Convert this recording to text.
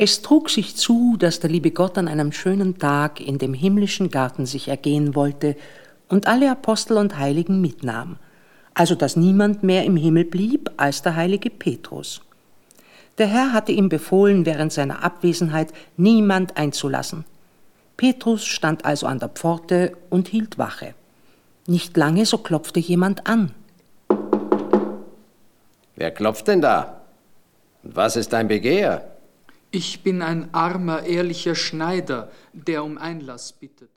Es trug sich zu, dass der liebe Gott an einem schönen Tag in dem himmlischen Garten sich ergehen wollte und alle Apostel und Heiligen mitnahm, also dass niemand mehr im Himmel blieb als der heilige Petrus. Der Herr hatte ihm befohlen, während seiner Abwesenheit niemand einzulassen. Petrus stand also an der Pforte und hielt Wache. Nicht lange, so klopfte jemand an. Wer klopft denn da? Und was ist dein Begehr? Ich bin ein armer, ehrlicher Schneider, der um Einlass bittet.